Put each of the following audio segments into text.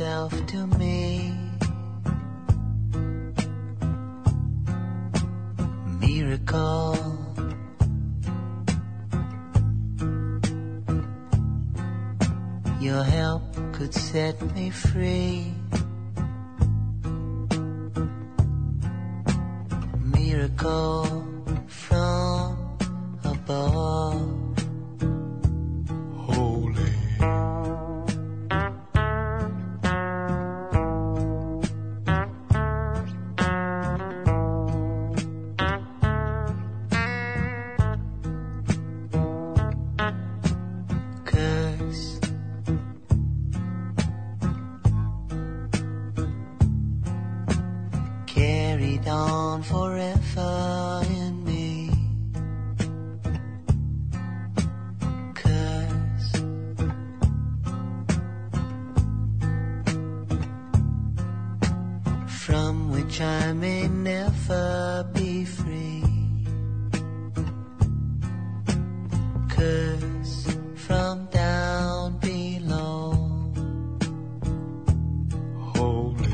yourself to me. Miracle. Your help could set me free. Miracle from above. Holy. Curse. Carried on forever in me. Curse. From which I may never be free. Curse from down below. Holy.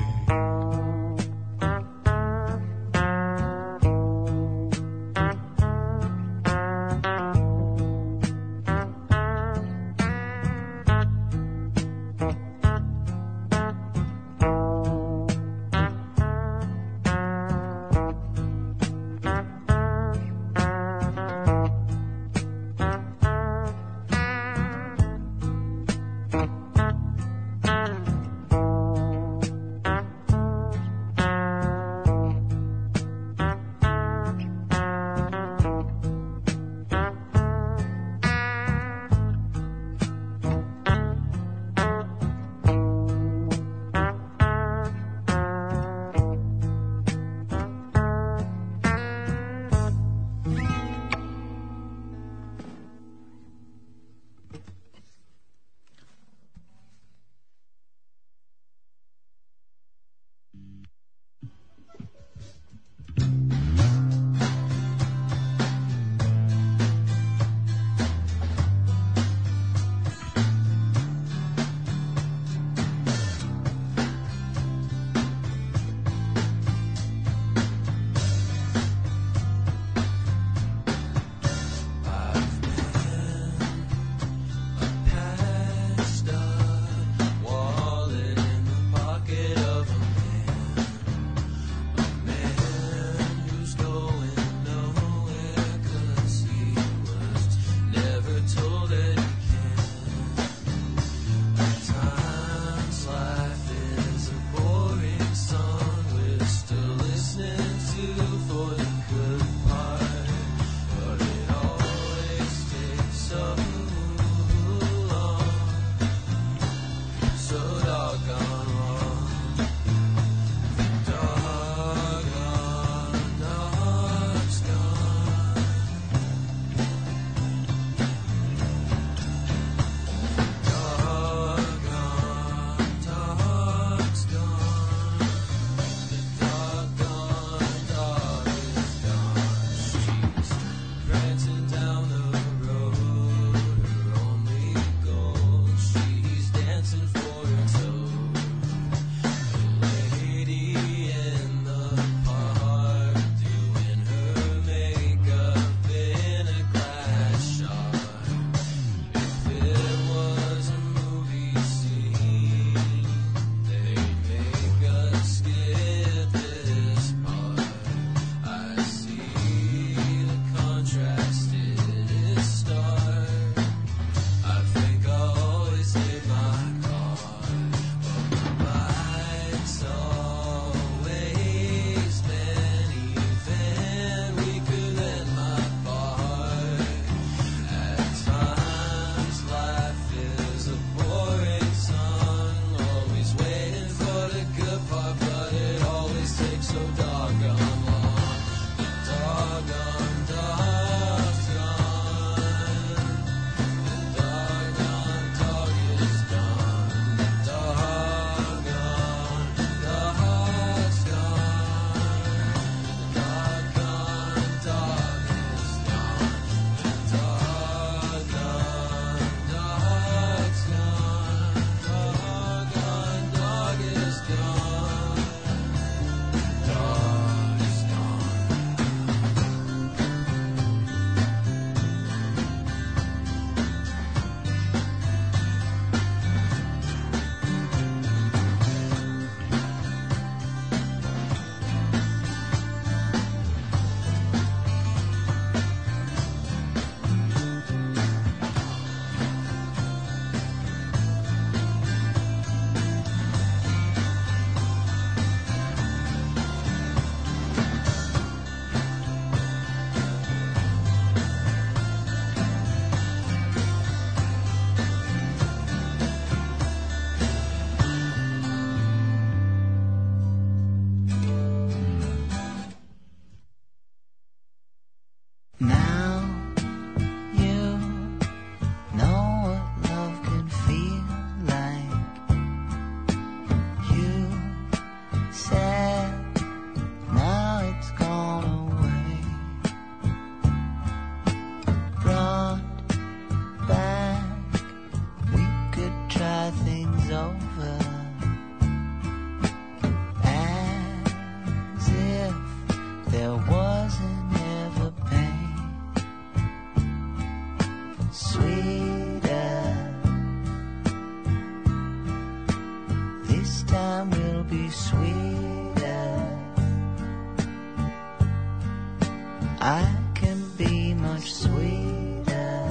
I can be much sweeter.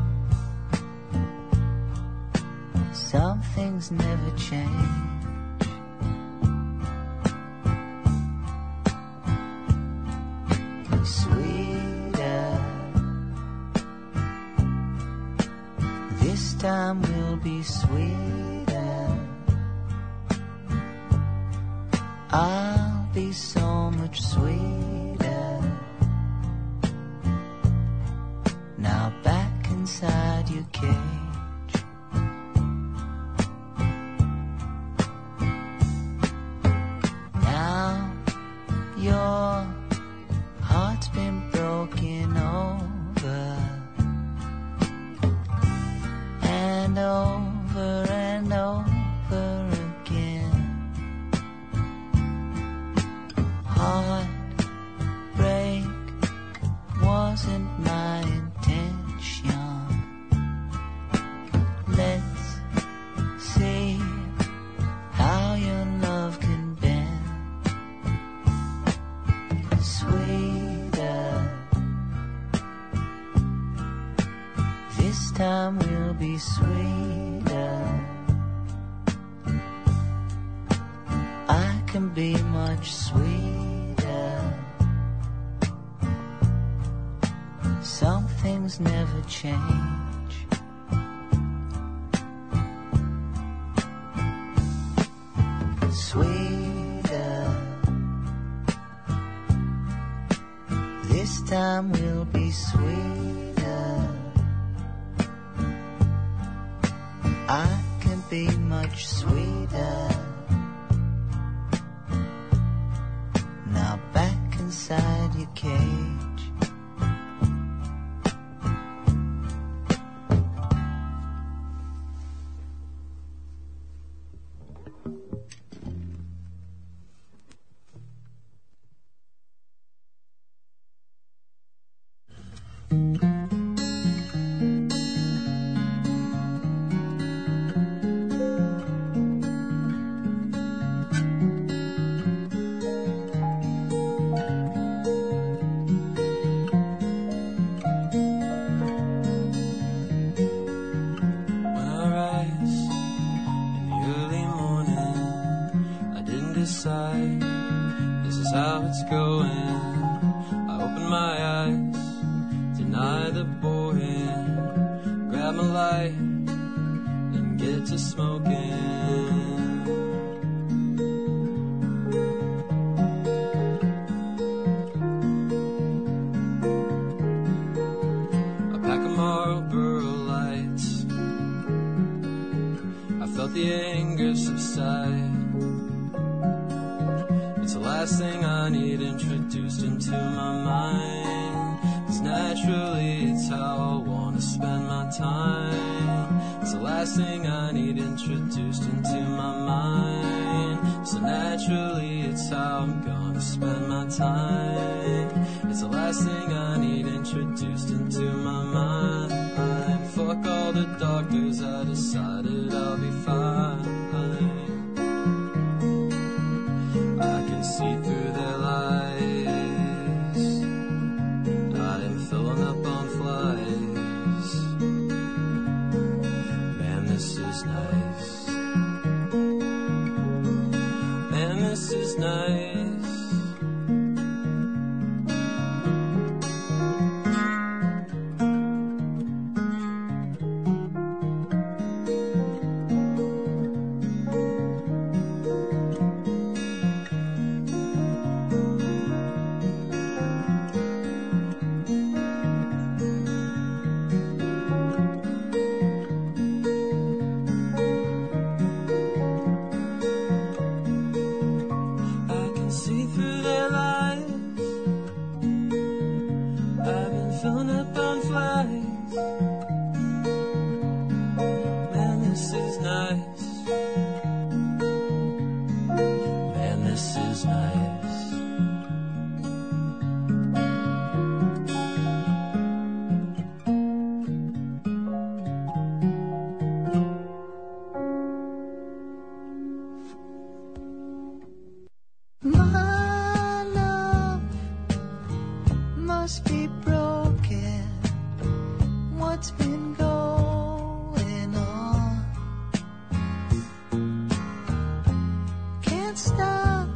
Some things never change. Sweeter. This time will be sweeter. I'll be so much sweeter. Now back inside your cage. Now your heart's been broken over and over and over again. Heartbreak wasn't my intention. Let's see how your love can bend. Sweeter. This time will be sweeter. I can be much sweeter. Some things never change. Sweeter. This time will be sweeter. I can be much sweeter. Now back inside your cage. This is how it's going. I open my eyes, deny the boring, grab my light and get to smoking. A pack of Marlboro Lights. I felt the anger subside. It's the last thing I need introduced into my mind. 'Cause naturally it's how I wanna spend my time. It's the last thing I need introduced into my mind. So naturally it's how I'm gonna spend my time. It's the last thing I need introduced into my mind. Fuck all the doctors, I decided I'll be fine. I can see through their lies. I am filling up on flies. Man, this is nice. Man, this is nice. Must be broken. What's been going on? Can't stop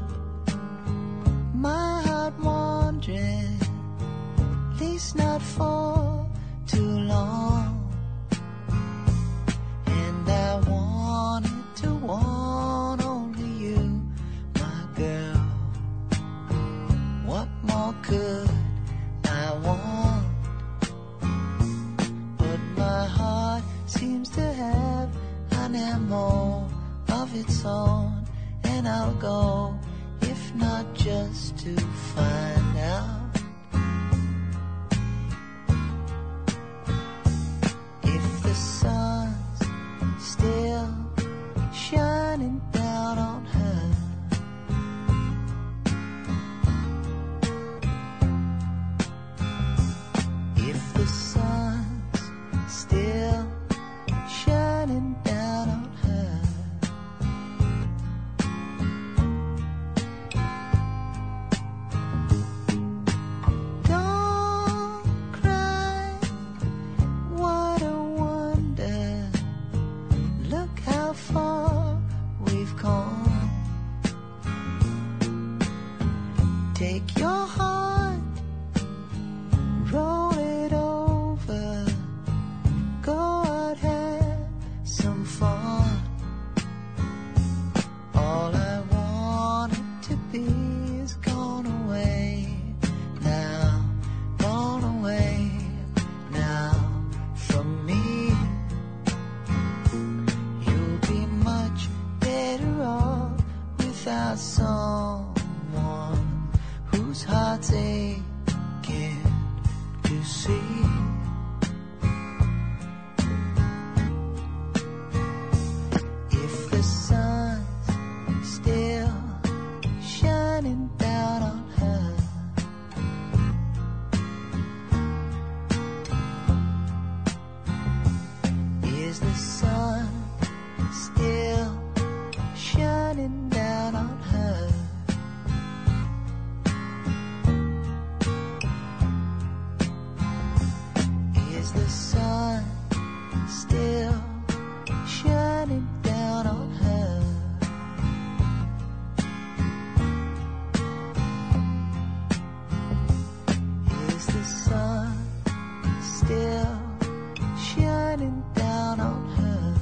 my heart wandering, at least not for too long. And I wanted to want only you, my girl. What more could I want? But my heart seems to have an MO of its own, and I'll go, if not just to find out if the sun's still shining down on her. If the sun's still shining down on her. Don't cry, what a wonder. Look how far we've come. Take your heart, roll it over, go out, have some fun. All I wanted to be is gone away now, gone away now from me. You'll be much better off without someone whose heart's aching to see. If the sun's still shining down on her. Is the sun still shining down on her? Is the sun still shining down on her? Is the sun still shining down on her?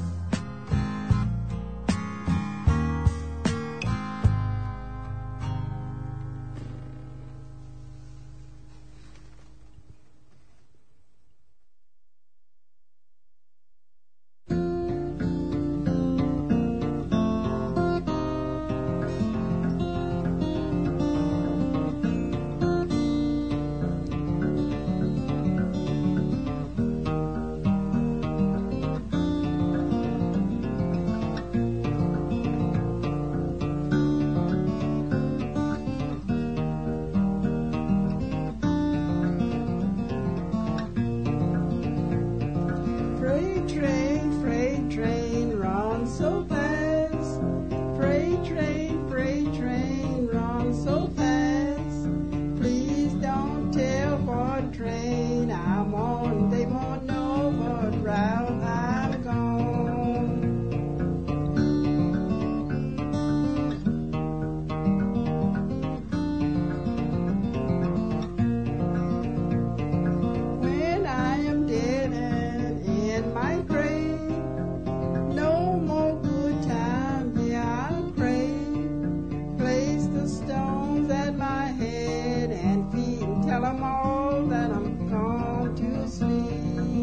Freight train, run so fast. Freight train, run so fast. Please don't tell what train I'm on. They won't know what route I'm gone. When I am dead and in my grave, no more good time, yeah, I'll pray. Place the stones at my head and feet and tell 'em all that I'm gone to sleep.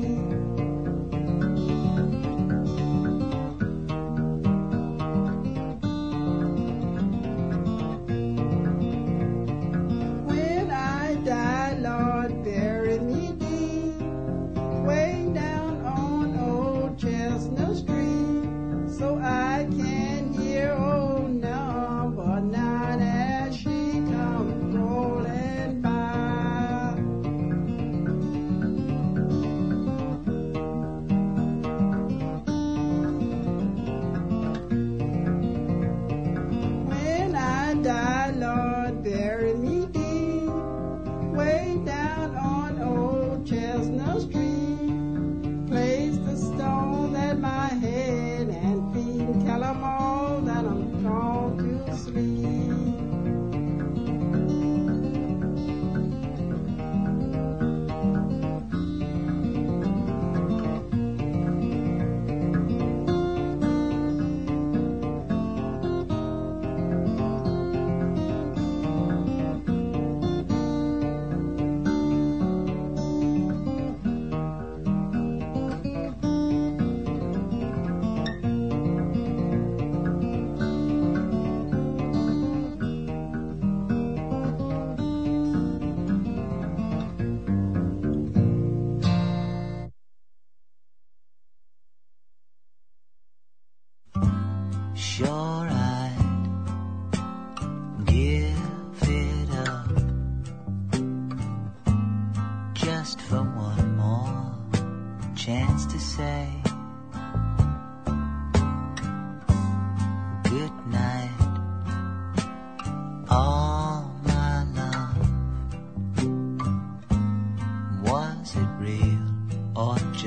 When I die, Lord, bury me deep, way down on old Chestnut Street, so I can hear old Number 9 as she comes rolling by. When I die, Lord, bury me deep, way down on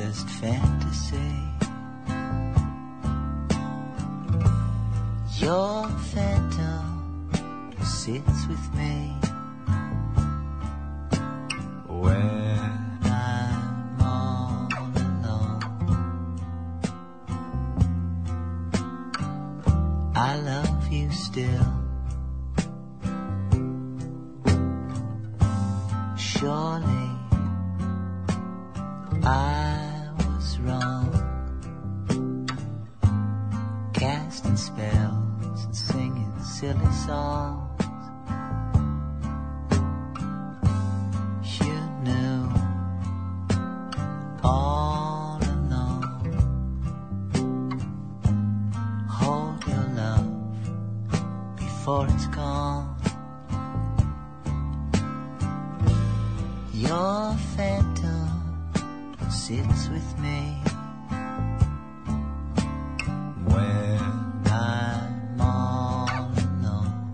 just fantasy. Your phantom sits with me when I'm all alone. I love you still. Surely I was wrong, casting spells and singing silly songs. You knew all along. Hold your love before it's gone. Your phantom sits with me when I'm all alone.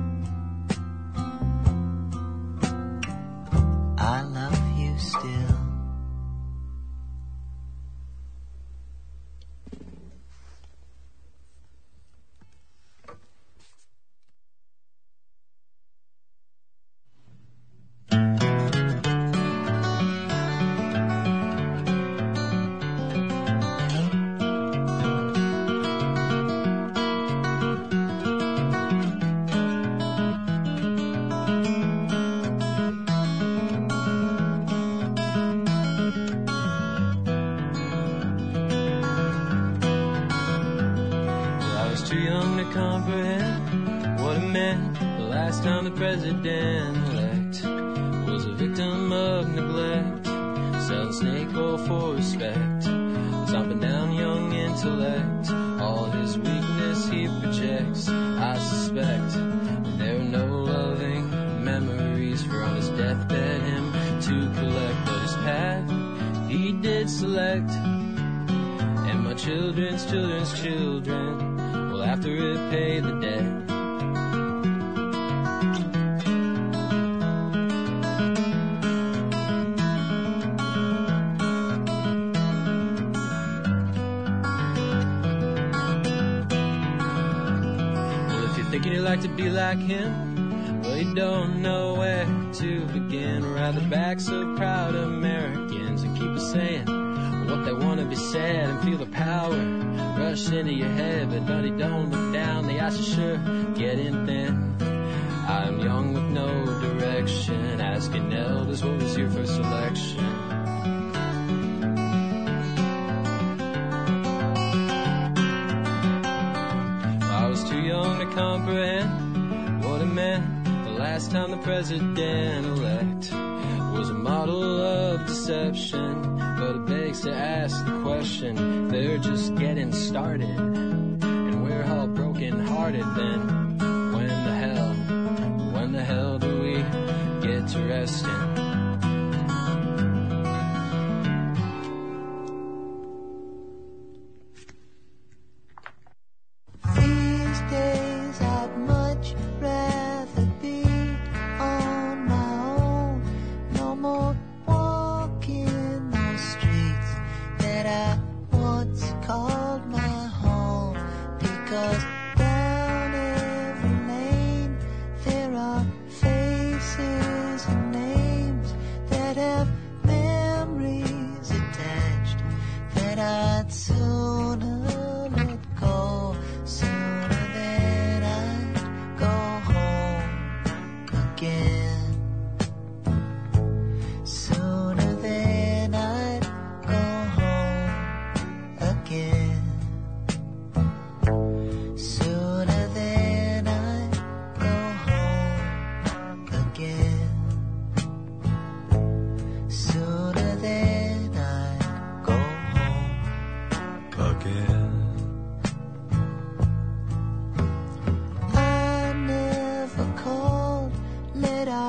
I love you still. President-elect was a victim of neglect, selling snake oil for respect, stomping down young intellect. All his weakness he projects. I suspect there are no loving memories for on his deathbed him to collect, but his path he did select, and my children's children's children will have to repay the debt. Like to be like him, well, you don't know where to begin. Rather back so proud Americans and keep us saying what they want to be said and feel the power rush into your head. But buddy, don't look down, the ice is sure getting thin. I'm young with no direction, asking elders what was your first selection. Comprehend what it meant the last time the president-elect was a model of deception. But it begs to ask the question, they're just getting started and we're all broken-hearted. Then when the hell do we get to resting? Let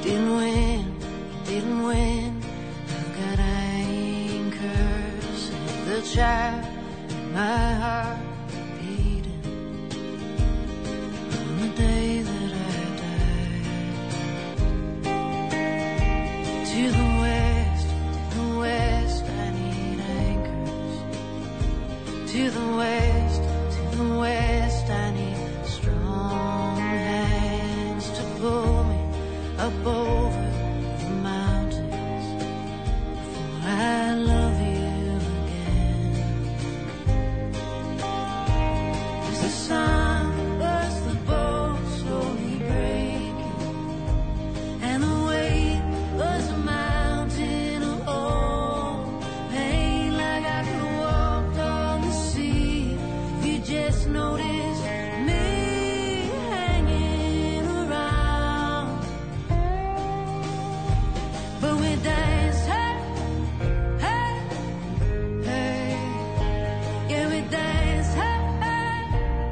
didn't win. I've got anchors in the child in my heart beating on the day that I died. To the west, I need anchors. To the west, I need strong hands to pull me up over the mountains before I love you again. As the sun was the boat slowly breaking, and the wave was a mountain of old pain, like I could have walked on the sea if you just noticed me hanging around. But we danced, hey, hey, hey. Yeah, we danced, hey, hey,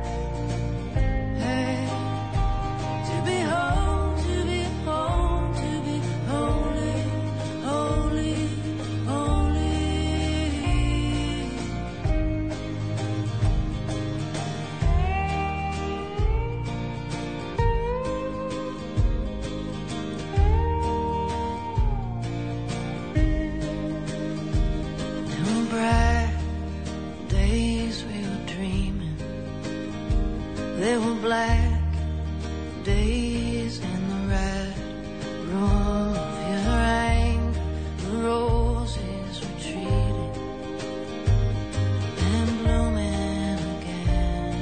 hey. To be home, to be home, to be holy, holy, holy. There were bright days we were dreaming. There were black days in the red room of your anger. The roses retreated and blooming again.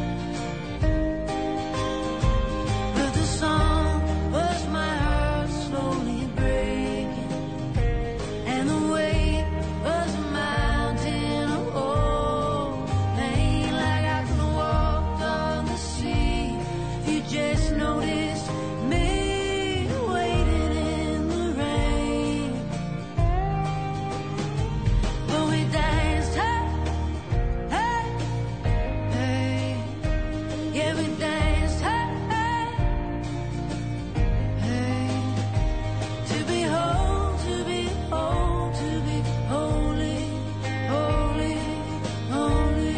But the song was my heart slowly breaking, and the wave was a mountain of old pain, like I could have walked on the sea if you just noticed me waiting in the rain. But we danced, hey, hey, hey. Yeah, we danced, hey, hey, hey. To be whole, to be whole, to be holy, holy, holy.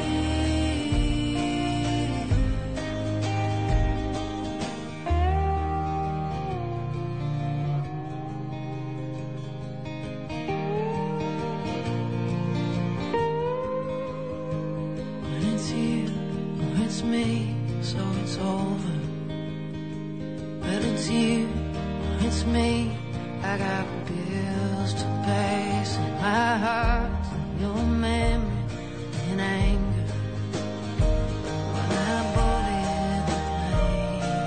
When it's you or it's me, so it's over. But it's you or it's me, I got bills to pay. Set my heart to your memory in anger while I bully the pain.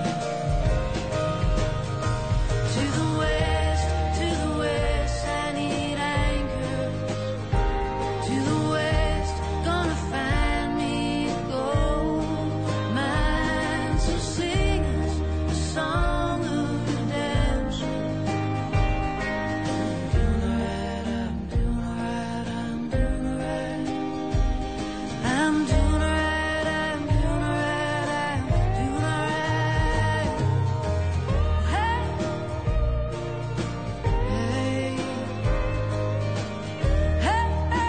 To the west, I need anchors. To the west, gonna find me a gold mine. So sing us a song of redemption. I'm doing the right, I'm doing the right, I'm doing the right. I'm doing the right, I'm doing the right, I'm doing the right. Hey, hey, hey,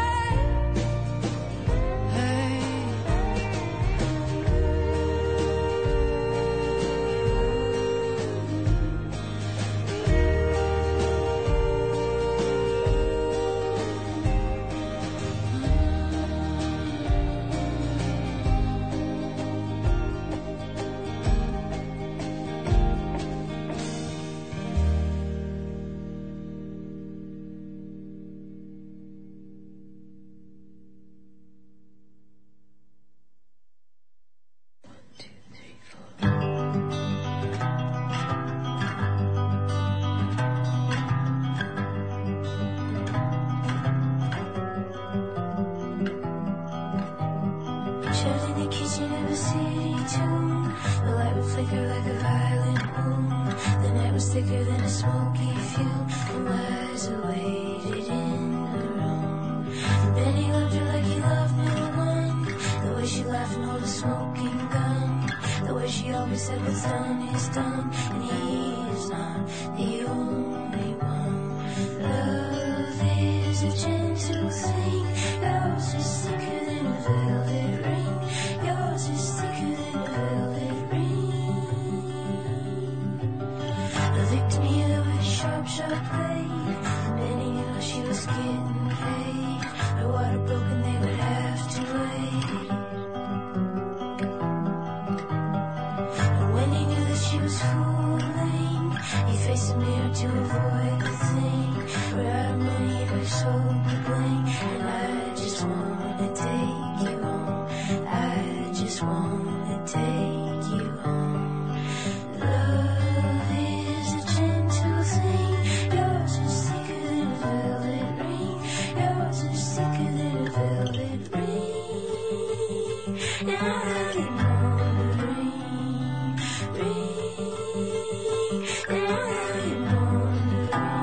hey, hey. Pictures in the kitchen of a city tune. The light would flicker like a violent wound. The night was thicker than a smoky fume. The wires waited in the room. And then he loved her like he loved no one. The way she laughed and held a smoking gun. The way she always said what's done is done. And he is not the only is thicker than a velvet ring. Yours is thicker than a velvet ring. The victim here with a sharp, sharp blade. Many knew she was getting paid. The water broken, they would have to wait. And when he knew that she was fooling, he faced the mirror to avoid the thing. We're out of money, but sold the bling. And I just wanna take you home. I just wanna take you home. Love is a gentle thing. Yours is thicker than a velvet ring. Yours is thicker than a velvet ring. And I really wanna ring, ring. And I really wanna ring.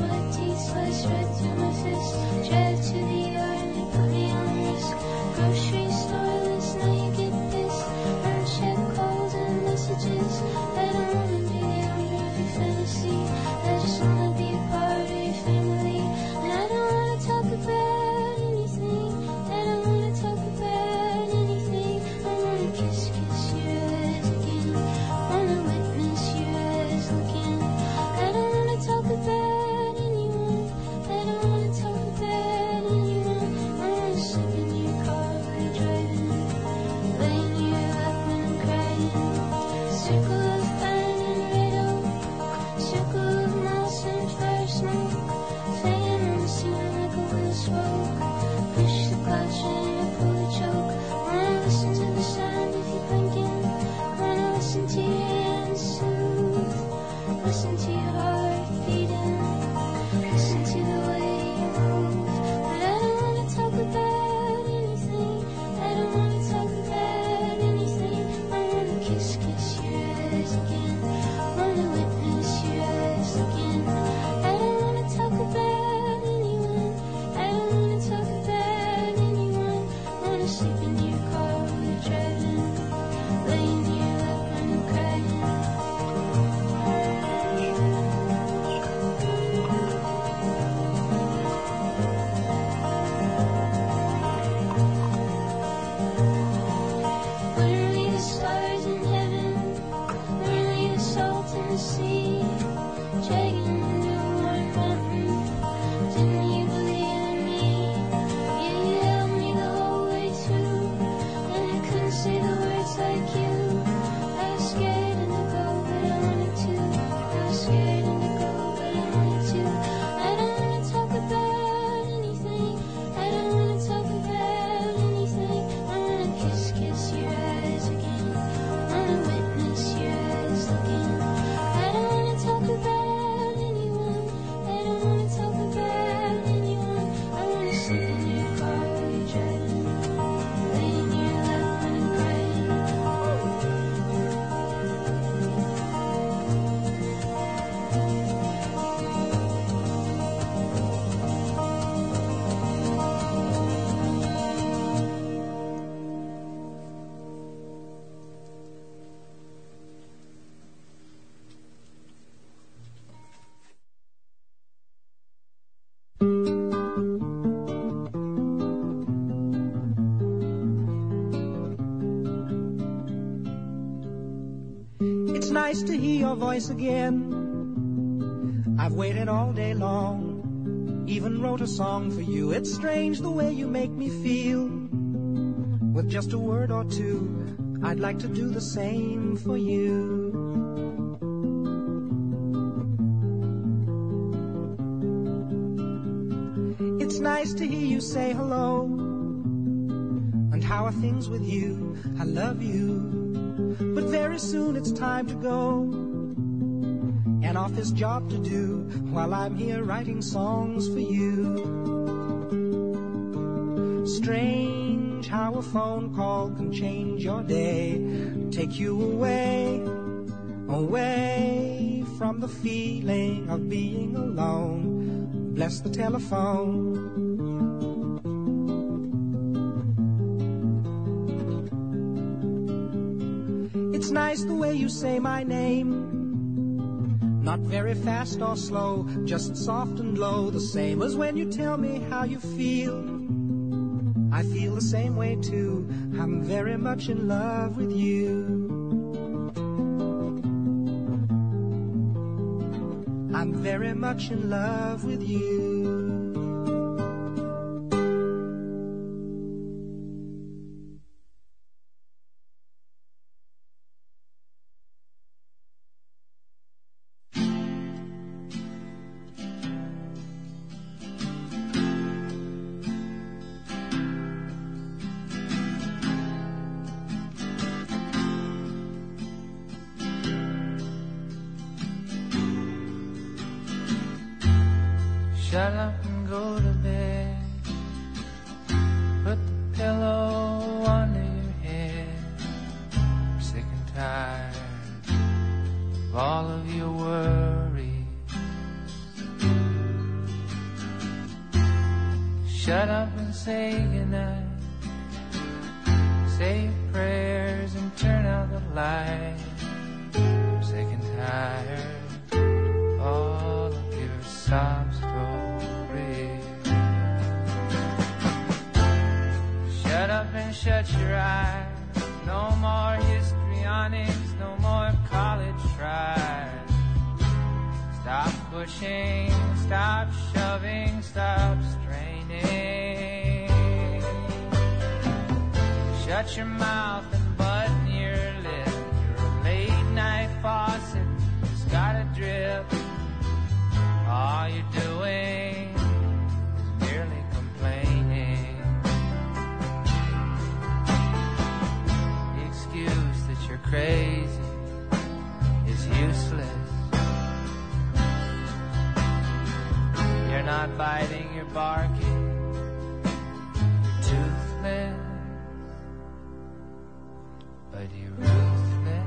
my teeth, slice right through my fist. Drive to the yard and put me on risk. Grocery store list, now you get this. Uncheck calls and messages. I don't wanna be the owner of your fantasy. I just wanna be a part of your family. And I don't wanna talk about anything. I don't wanna talk about anything. I wanna kiss your eyes again. Wanna witness your eyes looking. I don't wanna talk about anyone. I don't wanna talk about anyone. I wanna sleep in your car while you're driving. Lay in your lap when I'm crying. Circle of pine and red oak. Circle of moss and fire smoke. Fan on the ceiling like a wheel spoke. Push the clutch and I pull the choke. Wanna listen to the sound of you blinking. Wanna listen to your hands soothe. Listen to your heart beating. Listen to the way you move. But I don't wanna talk about anything. I don't wanna talk about anything. I wanna kiss your eyes again. Wanna witness your eyes again. I don't wanna talk about anyone. I don't wanna talk about anyone. Wanna sleep in your car while you're driving. Lay in your lap when I'm crying. Were we the stars in heaven? Were we the salt in the sea? Dragging the new warm mountain. Didn't you believe in me? Yeah, you held me the whole way through. And I couldn't say the words like you. I was scared and to go, but I wanted to. I was scared and to go, but I wanted to. I don't wanna talk about anything. I don't wanna talk about anything. I wanna kiss your eyes again. Wanna witness your eyes looking. I don't wanna talk about anyone. I don't wanna talk about anyone. I wanna sleep in your car while you're driving. Lay in your lap when I'm crying. It's nice to hear your voice again. I've waited all day long, even wrote a song for you. It's strange the way you make me feel. With just a word or two, I'd like to do the same for you. It's nice to hear you say hello. And how are things with you? I love you. But very soon it's time to go. An office job to do while I'm here writing songs for you. Strange how a phone call can change your day. Take you away, away from the feeling of being alone. Bless the telephone. It's nice the way you say my name. Not very fast or slow, just soft and low. The same as when you tell me how you feel. I feel the same way too. I'm very much in love with you. I'm very much in love with you. Shut up and go to bed. Put the pillow under your head. I'm sick and tired of all of your worries. Shut up and say goodnight. Say your prayers and turn out the light. I'm sick and tired of all of your sob stories. Shut up and shut your eyes. No more histrionics, no more college tries. Stop pushing, stop shoving, stop straining. Shut your mouth and button your lip. Your late night faucet has got a drip. All you're doing is merely complaining. The excuse that you're crazy is useless. You're not biting, you're barking, you're toothless, but you're ruthless.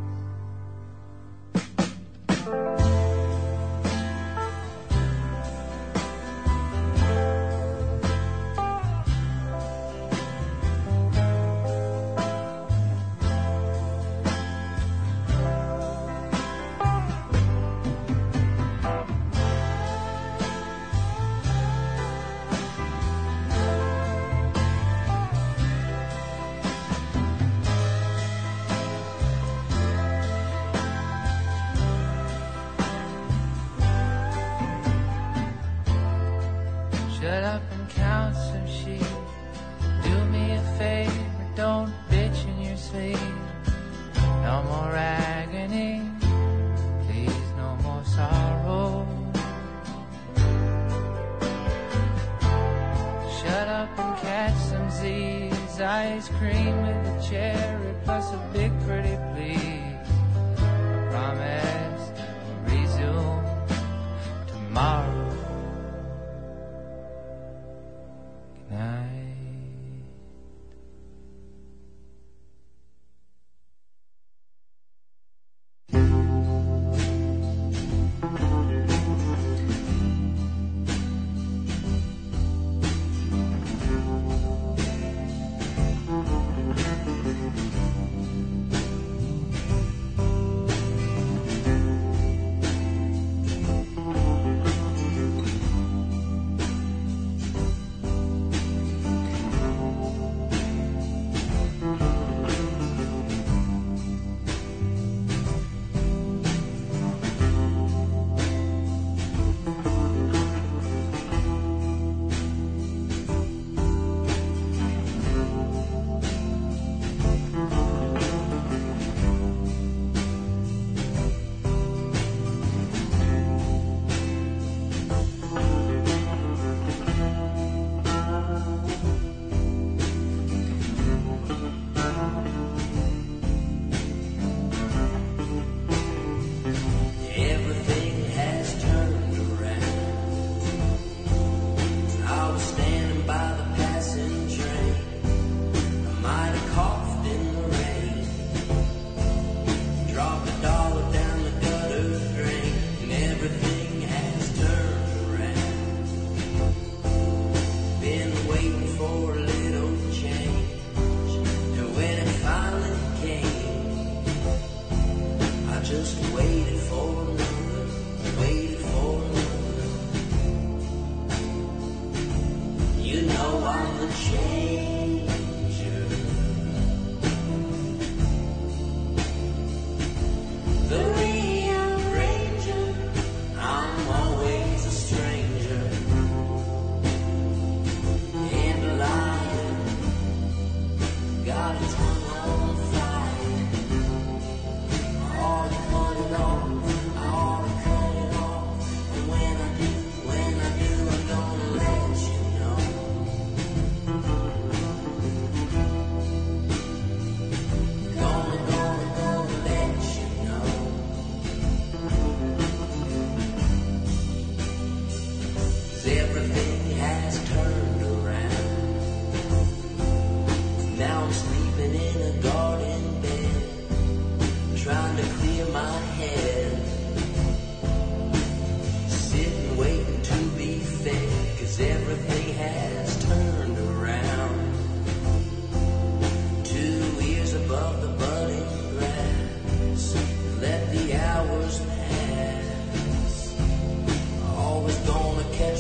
Shut up and count some sheep. Do me a favor, don't bitch in your sleep. No more agony, please, no more sorrow. Shut up and catch some Z's. Ice cream with a cherry plus a big pretty please. I promise we'll resume tomorrow.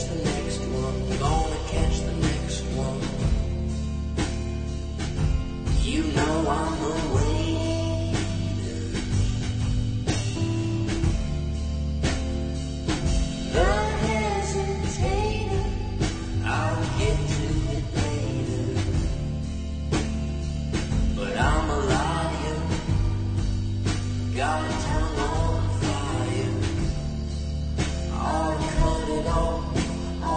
catch the next one, gonna catch the next one. You know I'm a waiter. The hesitator, I'll get to it later. But I'm a liar, got a tongue on fire. I'll cut it off,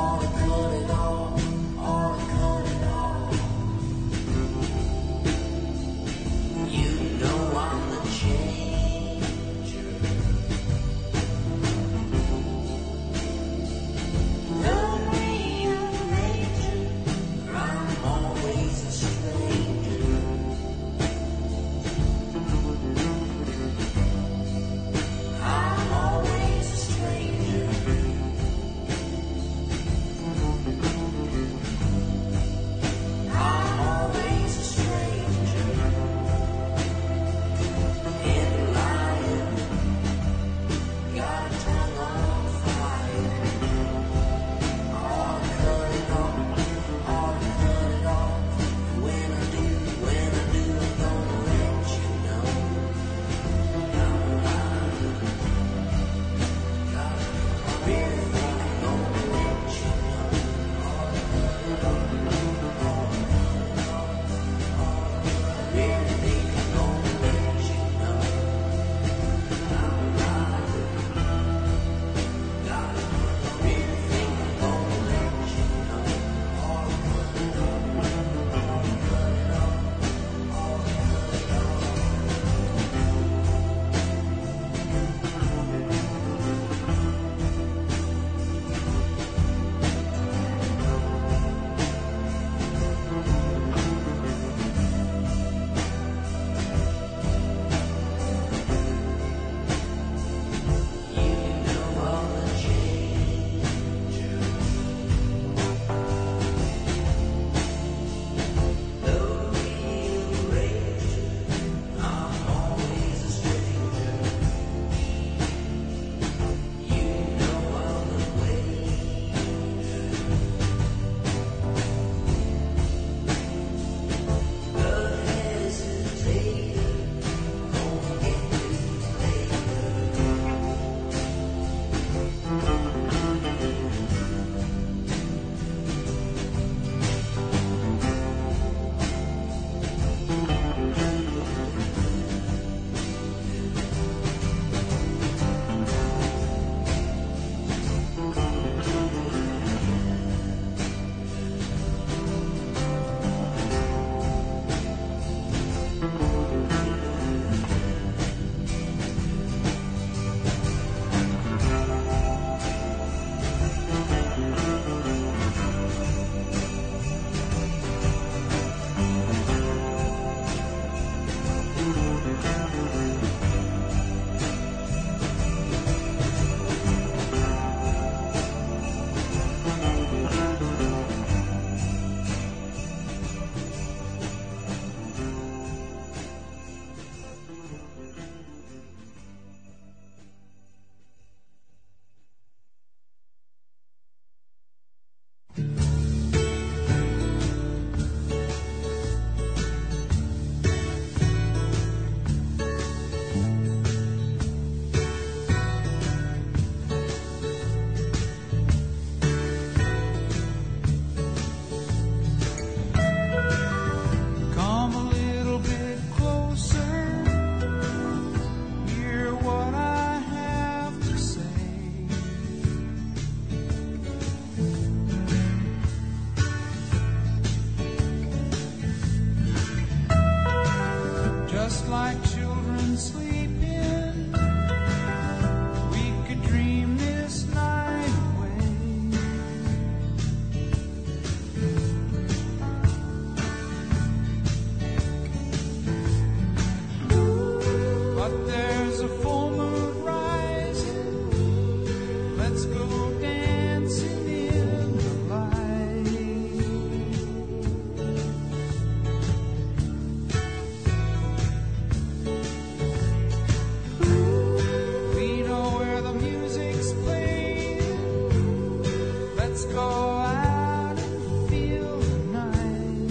Let's go out and feel the night.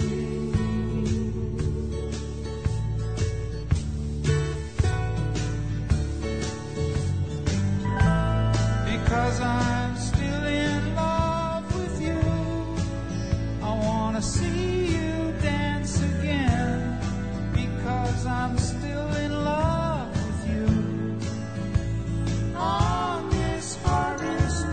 Because I'm still in love with you, I wanna see you dance again. Because I'm still in love with you. On this harvest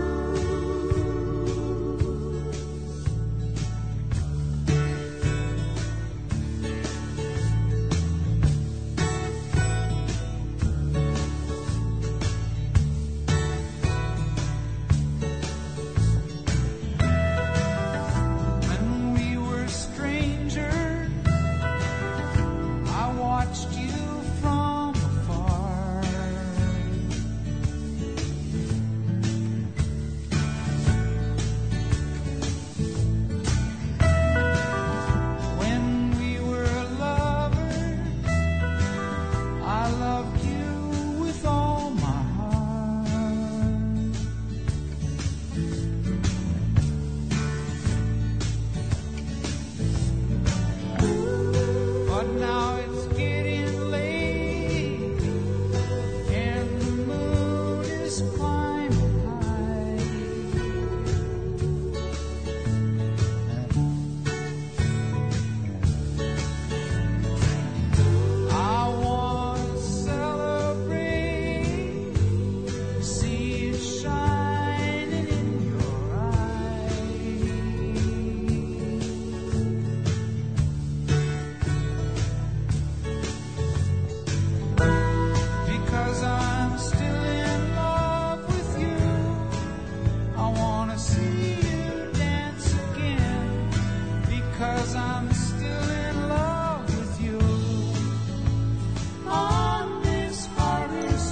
when we were strangers, I watched you from afar. When we were lovers, I loved you with all my heart. But now it's getting late, and the moon is climbing high. I want to celebrate, see it shining in your eyes. Because I'm still in love with you, I wanna see you dance again. Because I'm still in love with you. On this harvest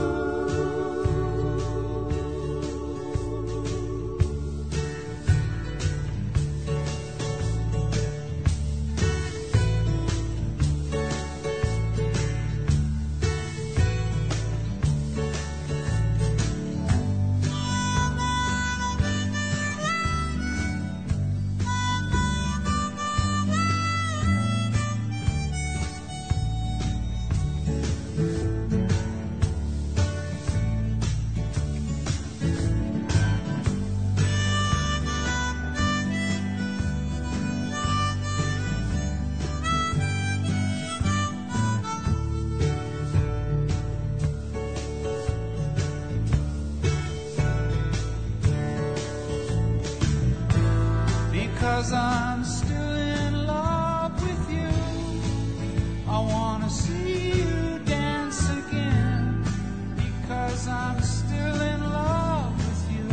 because I'm still in love with you. I wanna see you dance again. Because I'm still in love with you.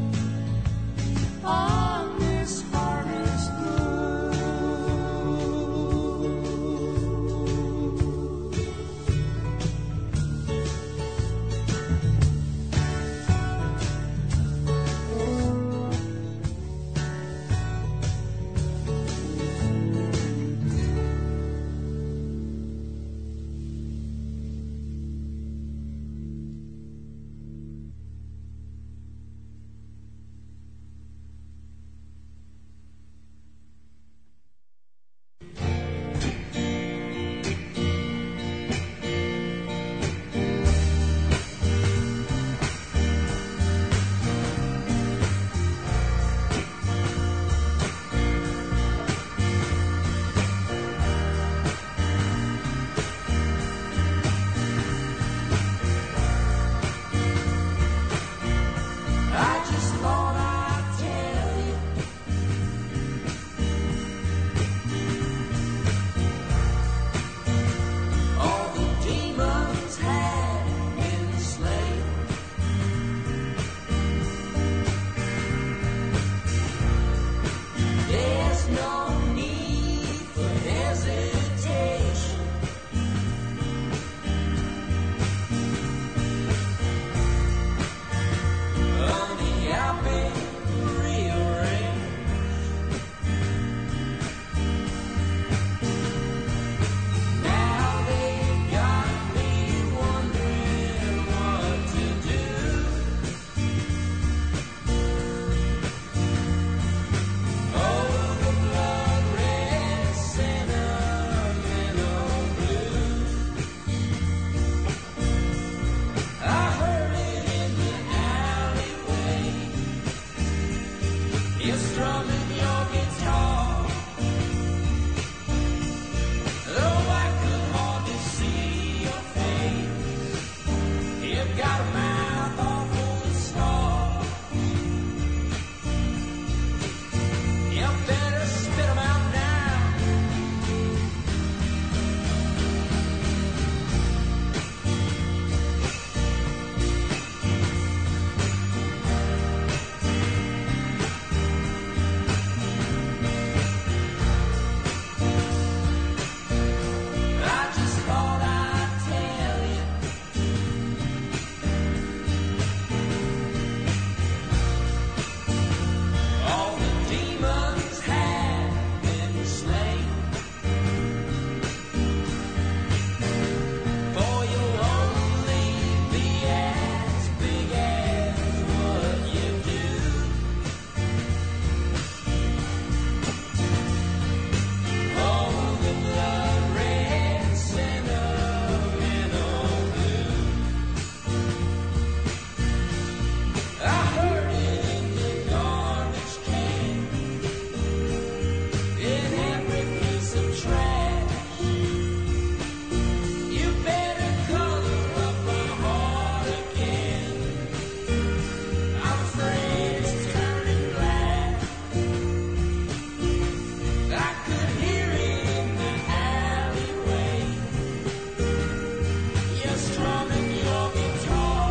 On this harvest You're strumming your guitar. Though I could hardly see your face, you've got a mouth all full of stars. You better spit 'em out now. I just thought I'd tell you. All the demons have been slain. For you'll only be as big as what you do. Oh, the blood red sentimental blue. I heard it in the garbage can, in every piece of trash. You better color up my heart again. I'm afraid it's turning black. I could hear it in the alleyway. You're strumming your guitar.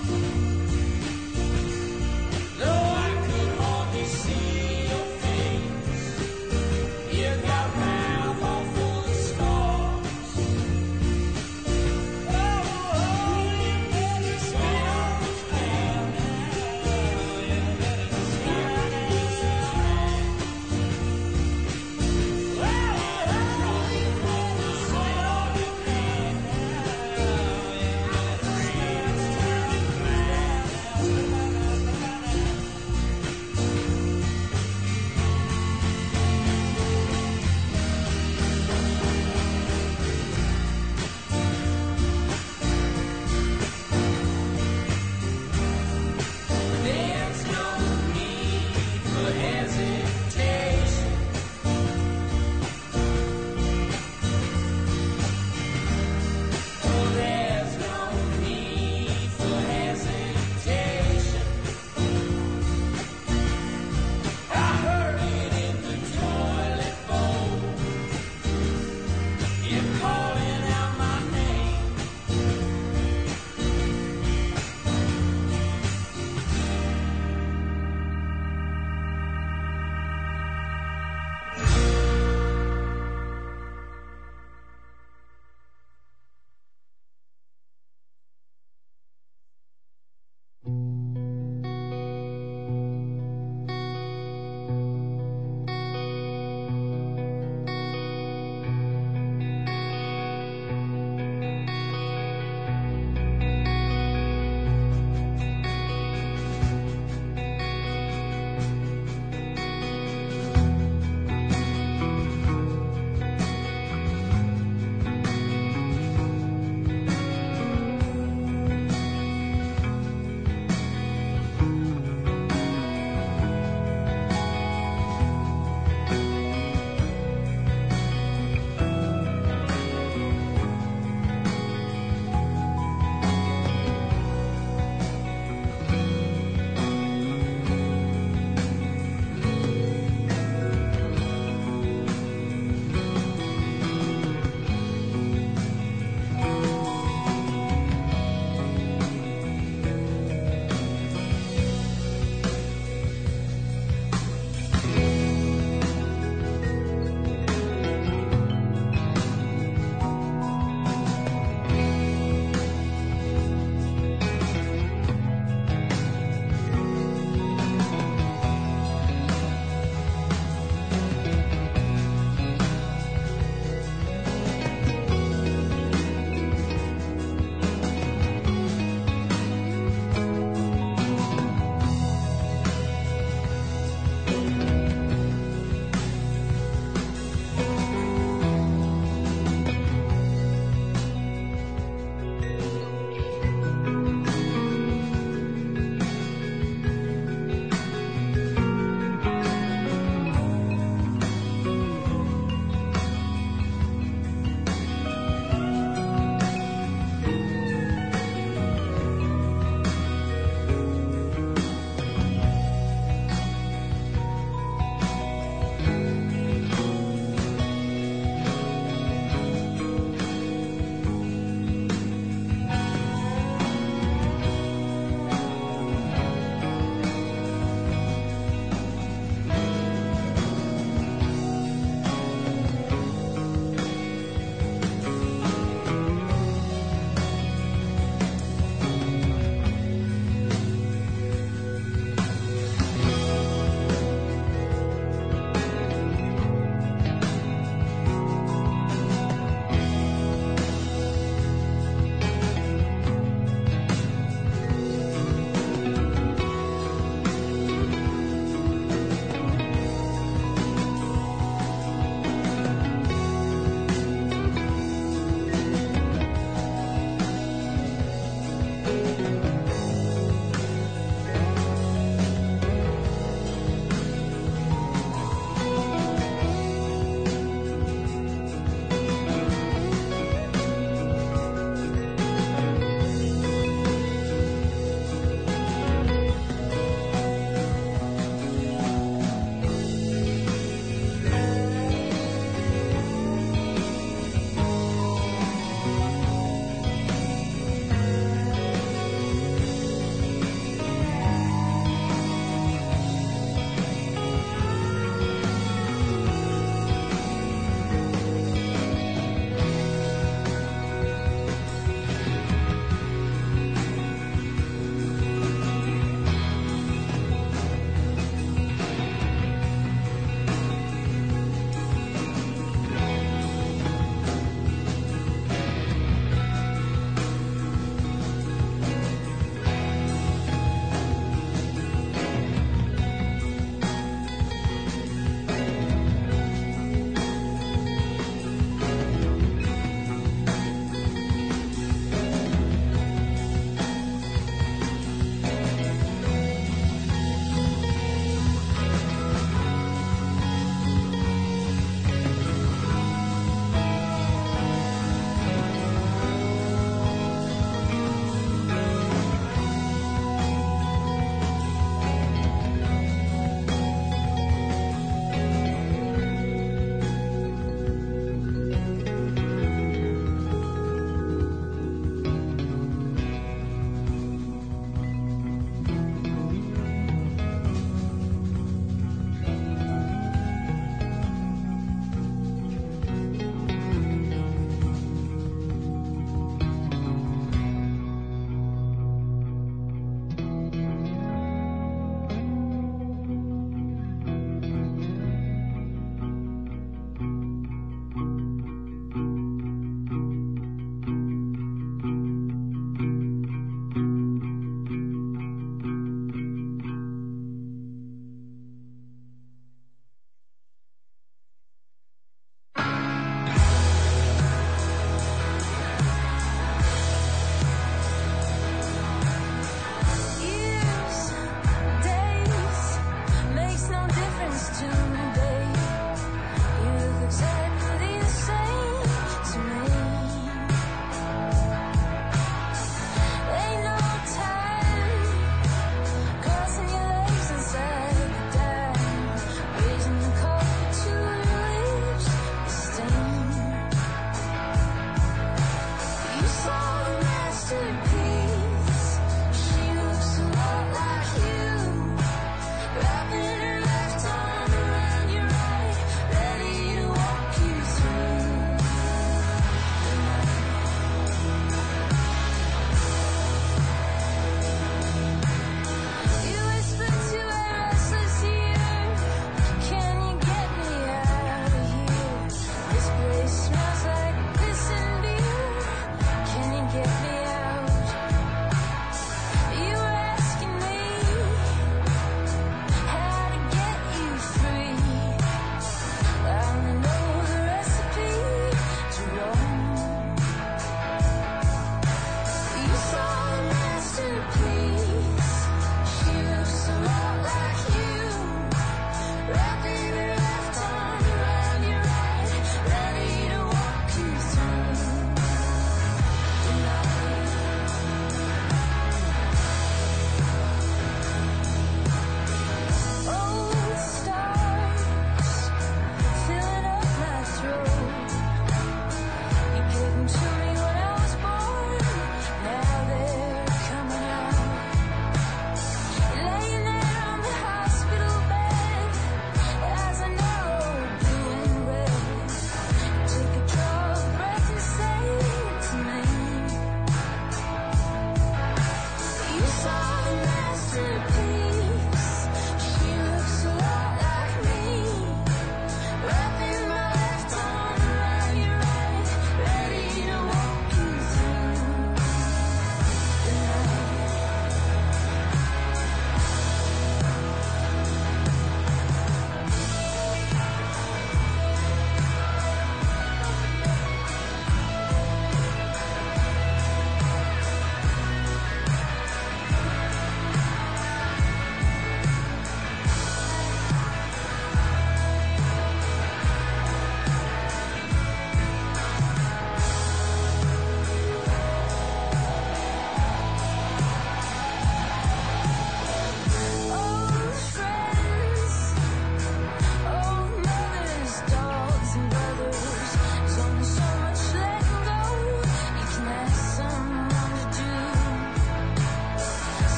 Though I could hardly see your face, you got a mouth all full of stars. Oh, you better spit on the ground now. You better spit on the ground. Oh, you better spit on the ground There's no need for hesitation. Oh, there's no need for hesitation. I heard it in the toilet bowl. You're calling out my name.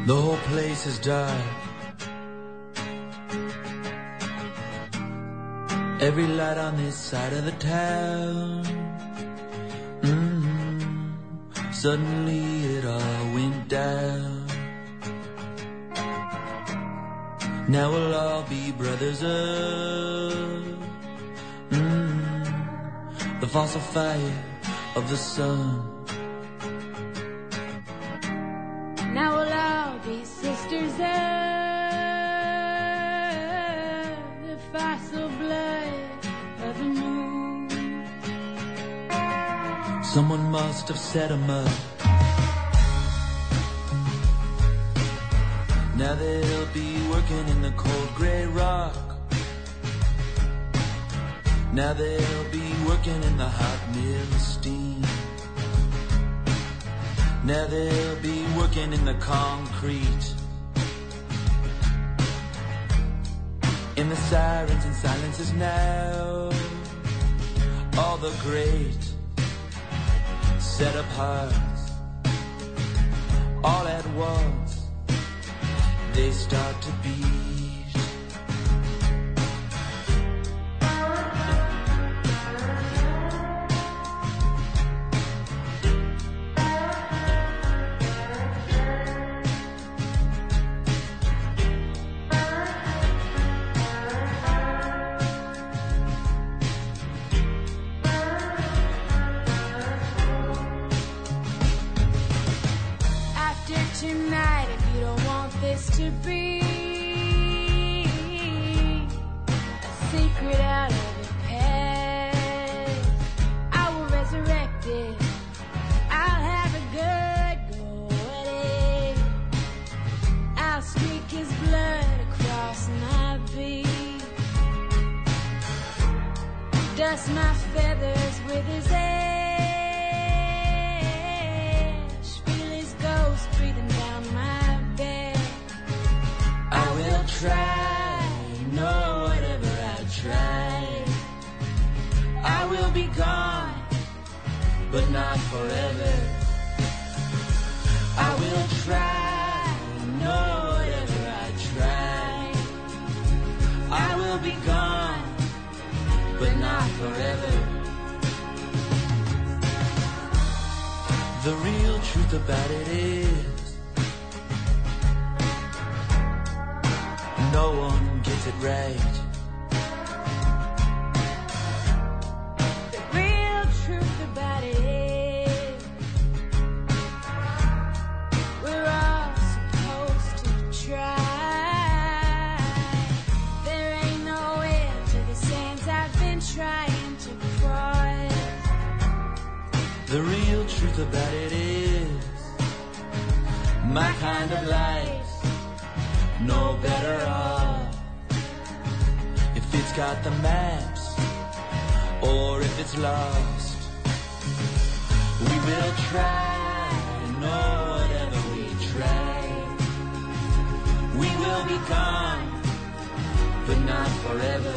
The whole place is dark. Every light on this side of the town. Suddenly it all went down. Now we'll all be brothers of the fossil fire of the sun. Now we'll all be sisters of the fossil blood of the moon. Someone must have set 'em up. Now they'll be working in the cold gray rock. Now they'll be working in the hot mill steam. Now they'll be working in the concrete. In the sirens and silences now, all the great set apart, all at once they start to beat. Tonight, if you don't want this to be a secret out of the past, I will resurrect it. I'll have a good go at it. I'll streak his blood across my beat, dust my feathers with his ash. Try, no, whatever I try, I will be gone, but not forever. I will try, no, whatever I try, I will be gone, but not forever. The real truth about it is no one gets it right. The real truth about it is we're all supposed to try. There ain't no end to the sands I've been trying to cross. The real truth about it is my kind of life no better off if it's got the maps or if it's lost. We will try, no, whatever we try, we will be gone, but not forever.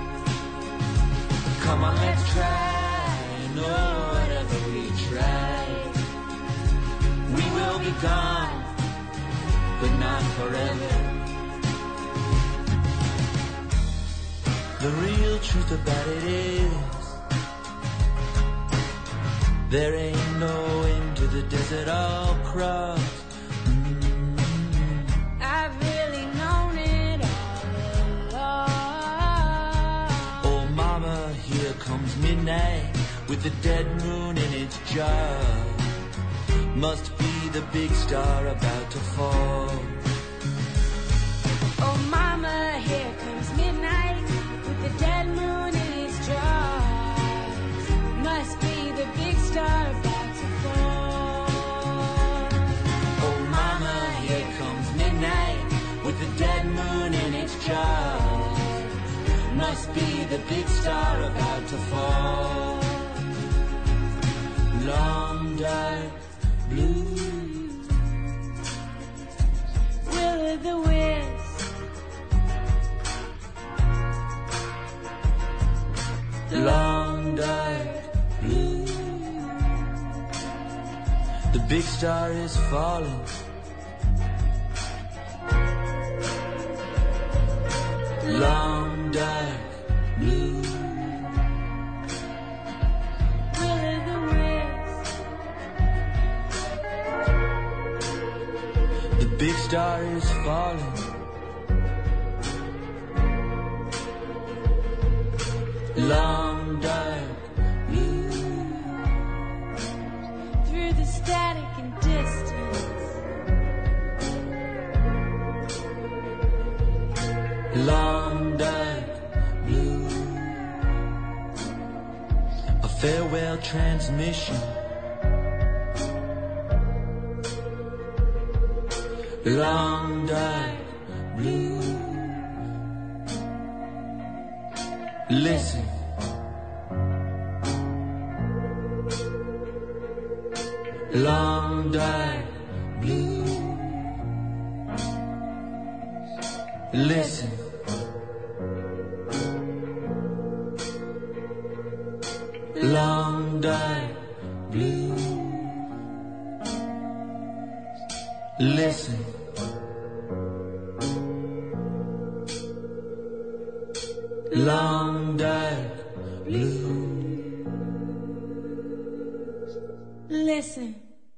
Come on, let's try, no, whatever we try, we will be gone, but not forever. The real truth about it is there ain't no end to the desert I'll cross. I've really known it all along. Oh mama, here comes midnight with the dead moon in its jaws. Must be the big star about to fall. Oh mama, here comes midnight with the dead moon in its jaws. Must be the big star about to fall. Oh mama, here comes midnight with the dead moon in its jaws. Must be the big star about to fall. Long dark blue Will-o'-the-wisp, long dark blue. The big star is falling. long dark blue. The big star is falling. Long dark blue. Through the static and distance. Long dark blue. A farewell transmission. Long dark blue. Listen. Long dark blue. Listen. Long dark blue. Listen. Long dark blue. Listen.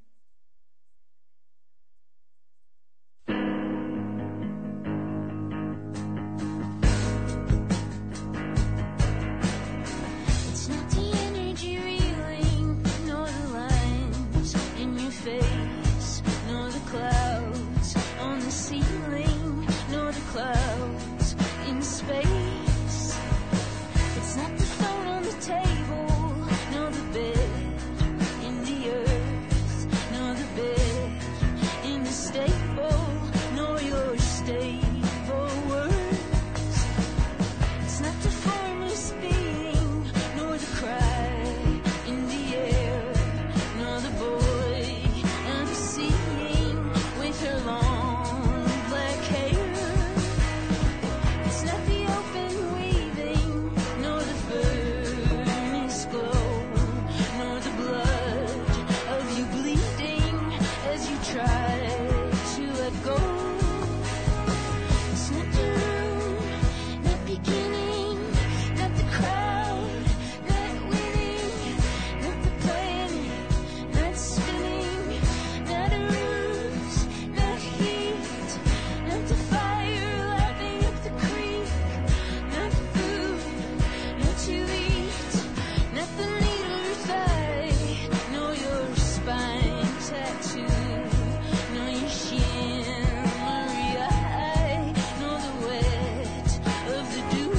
It's not the energy reeling, nor the lines in your face, nor the clouds on the ceiling, nor the clouds in space. It's not the phone on the table, nor the bed in the earth, nor the bed in the stable, nor your stable words. It's not the formless being, nor the cry in the air, nor the boy I'm seeing with her long black hair. It's not the open weaving, nor the furnace glow, nor the blood of you bleeding as you try to let go. It's not the room, not beginning, not the crowd, not winning, not the planning, not spinning, not a ruse, not heat, not the fire lapping up the creek, not food, not to eat, not the needle or thigh, nor your spine tattoo, nor your shimmery eye, nor the wet of the dew.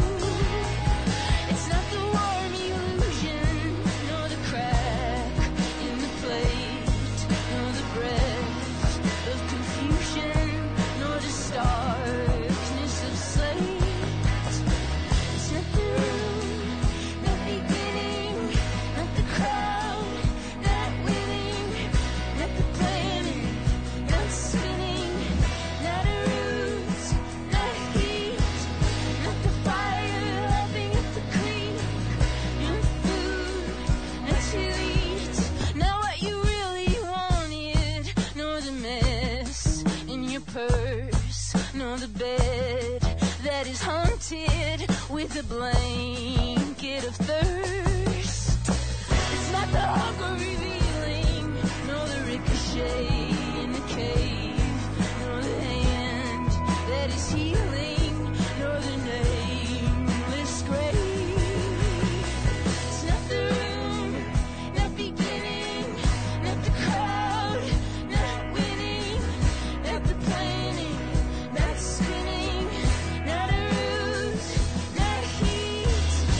It's not the warm illusion, nor the crack in the plate, nor the breath of confusion, nor the starkness of slate. It's not the room, not beginning, not the crowd, not winning, not the planning, not spinning, not a ruse, not heat, not the fire lapping up the creek, not food, not to eat, not what you really wanted, nor the mess in your purse, nor the bed that is haunted with a blanket of thirst. It's not the hunger revealing, nor the ricochet in the cave, nor the hand that is healing, nor the nameless grave. It's not the room, not beginning, not the crowd, not winning, not the planning, not spinning, not a ruse, not heat,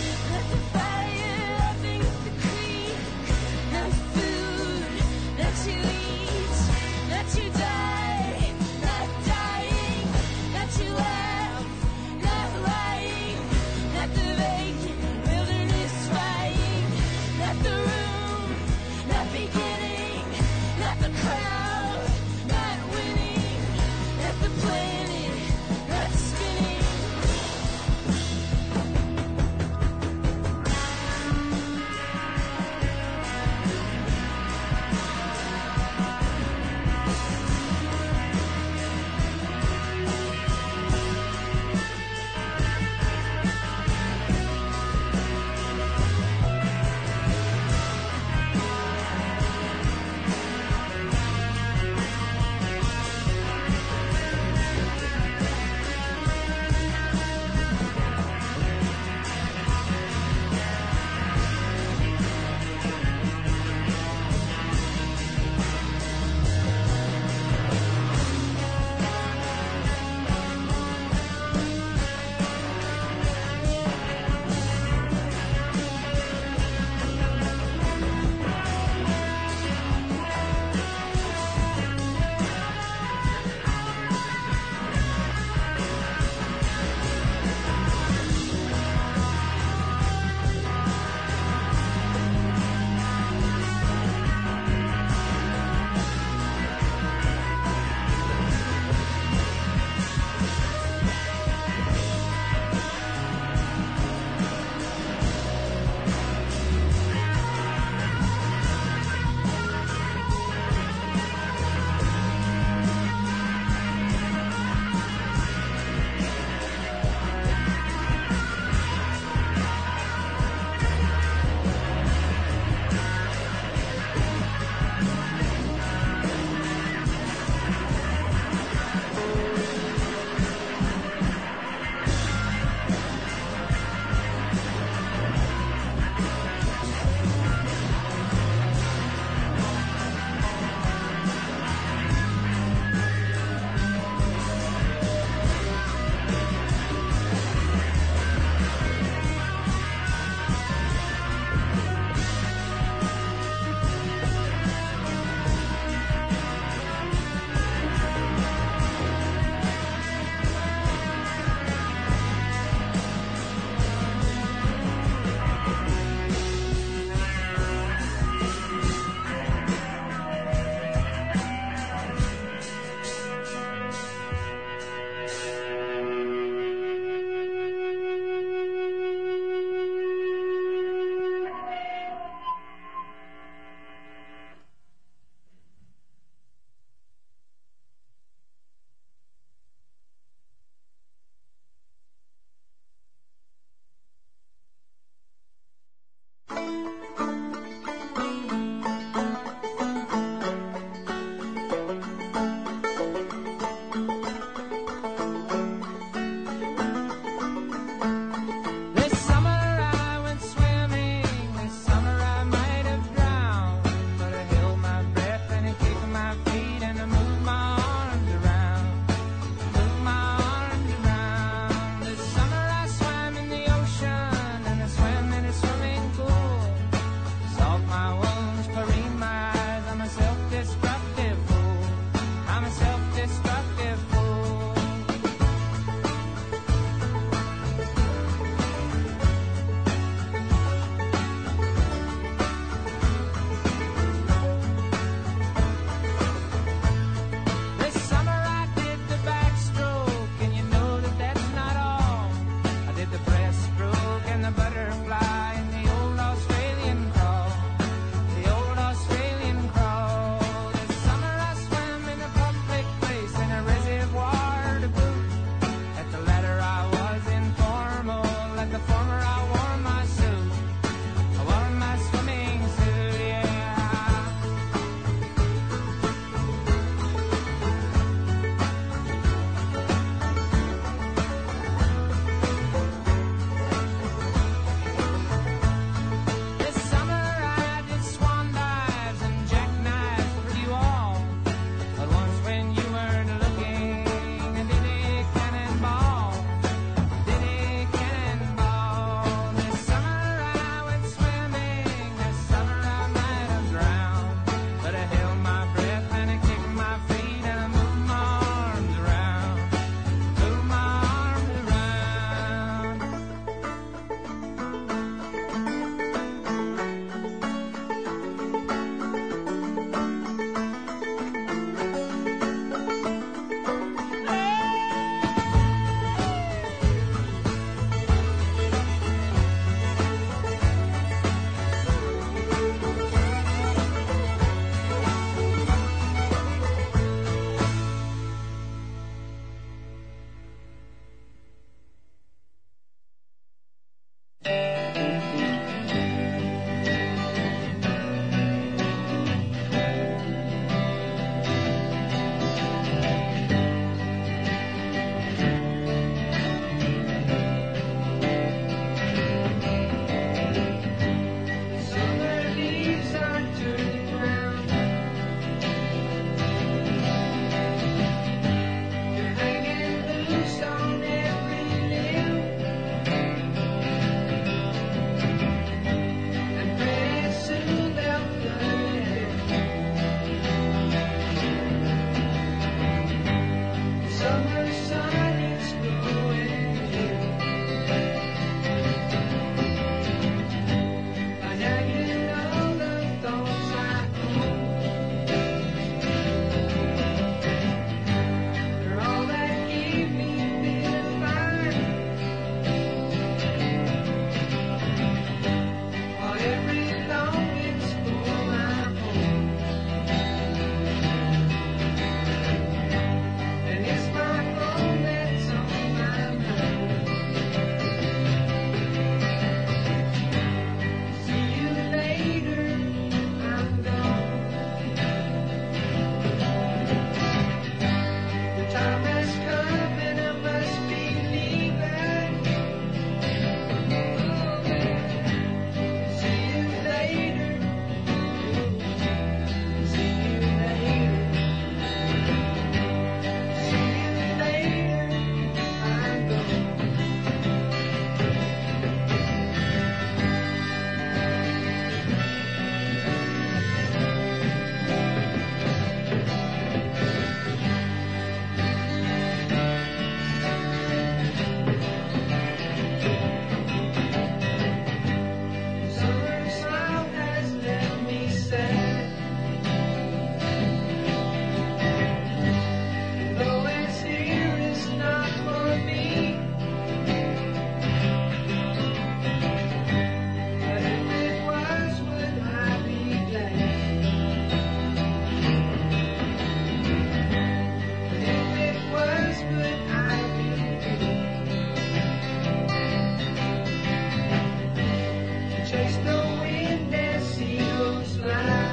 chase the wind and seagulls fly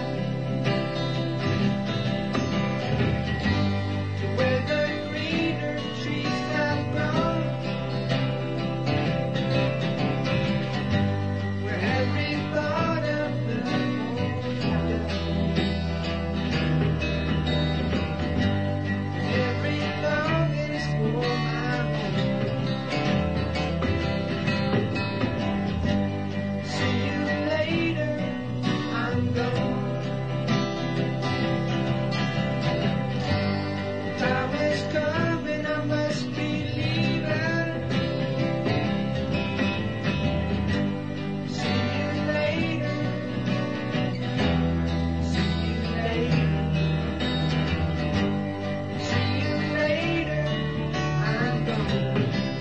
to where the greener trees have grown, where every thought of the morning, every longing is for my home. See you later, I'm gone. Time is coming, I must be leaving. See you later. See you later. See you later, I'm gone.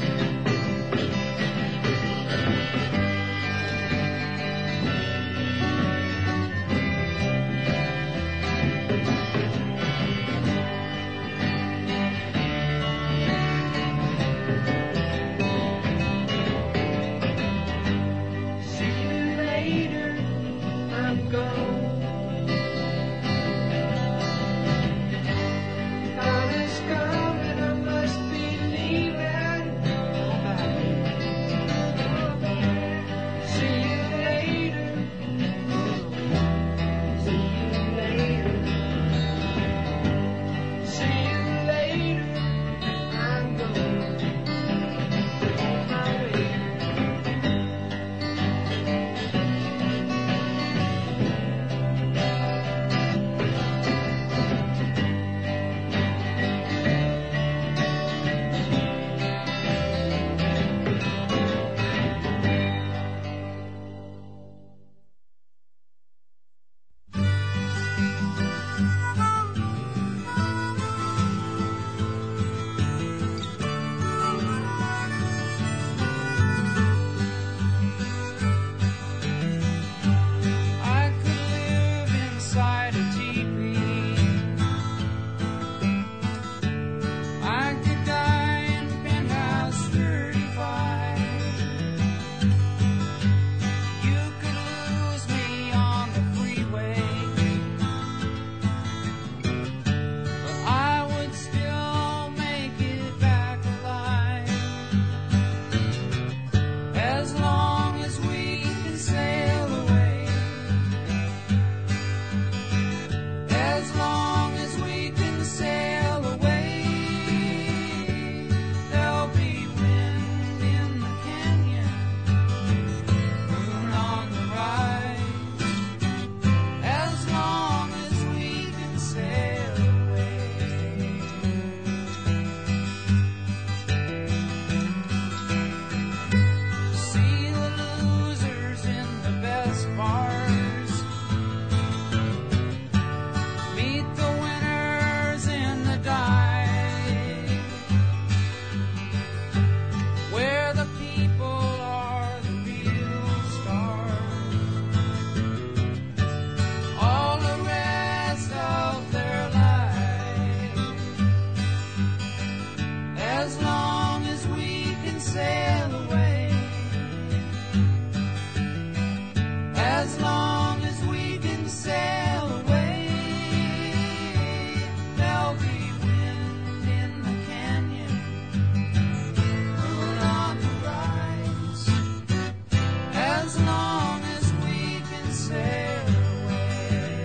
See you later, I'm gone. Time is coming, I must be leaving. See you later. See you later. See you later, I'm gone. On my way. I could live inside a teepee. I could die in penthouse 35. You could lose me on the freeway, but I would still make it back alive. As long as we can sail away, as long as we can sail away, there'll be wind in the canyon, moon on the rise. As long as we can sail away. See the losers in the best bars, meet the winners in the dive, where the people are the real stars. All the rest of their life, as long as we can sail away, as long as we can sail away, there'll be wind in the canyon, moon on the rise. As long as we can sail away.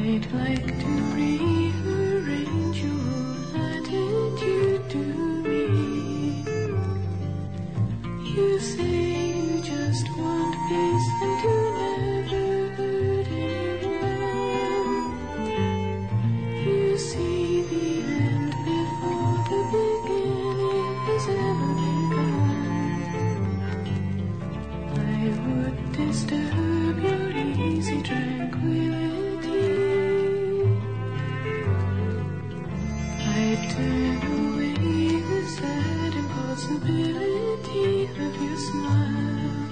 I'd like to rearrange your attitude to me. You say you just want peace and you never hurt anyone. You see the end before the beginning has ever begun. I would disturb your easy tranquility. I'd turn away the sad impossibility of your smile.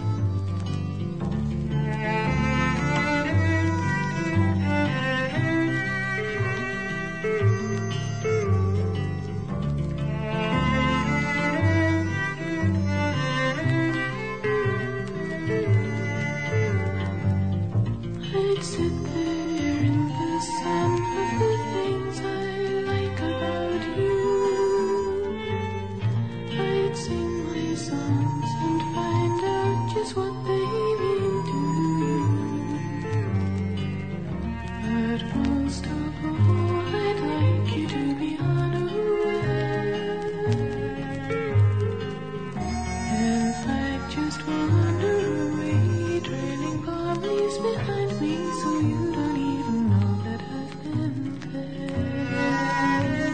I'd sit there in the sun of the things I like about you. I'd sing my songs and find out just what they mean to you. But most of all, I'd like you to be unaware. And I'd just wander away, trailing palm leaves behind me, so you don't even know that I've been there.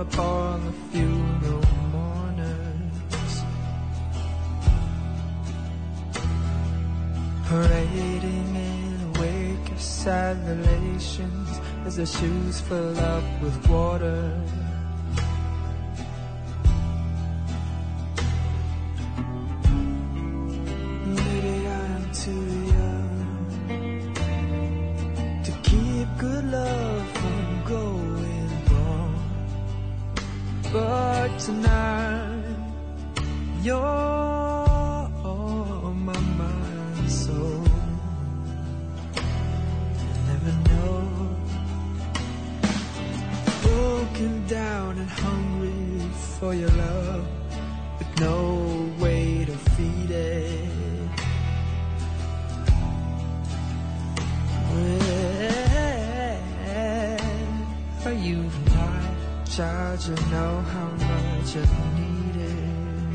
upon the funeral mourners, parading in a wake of sad relations as their shoes fill up with water. Maybe I'm too young to keep good love from going wrong, but tonight you're my mind and soul. You never know, broken down and hungry for your love, with no way to feed it. Where are you tonight, child? You know how much I need it.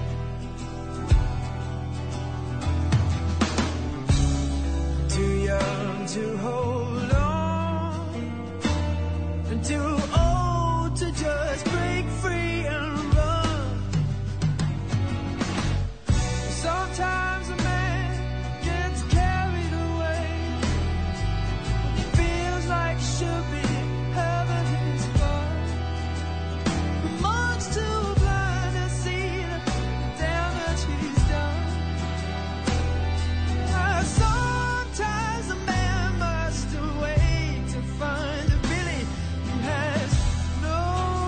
Too young to hold on, and too old to just break free and run. Sometimes a man gets carried away, feels like it should be heaven is far. The mind's too blind to see the damage he's done. Sometimes a man must wait to find a Billy who has no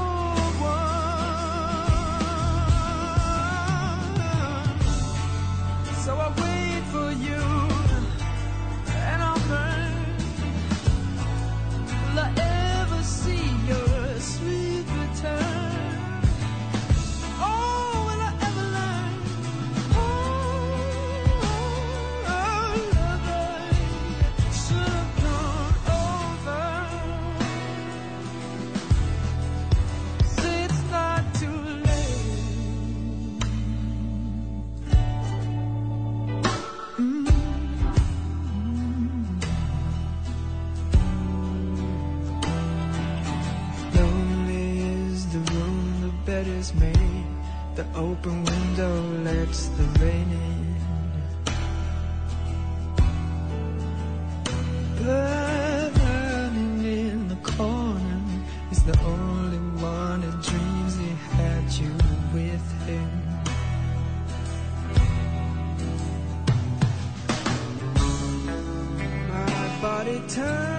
one. So I wait for you, and I'll burn. Will I ever see your sweet return? Oh, will I ever learn? Oh, love I should have gone over. Say it's not too late. Lonely is the room the bed is made, the open window lets the rain in. Burning in the corner is the only one that dreams he had you with him. My body turns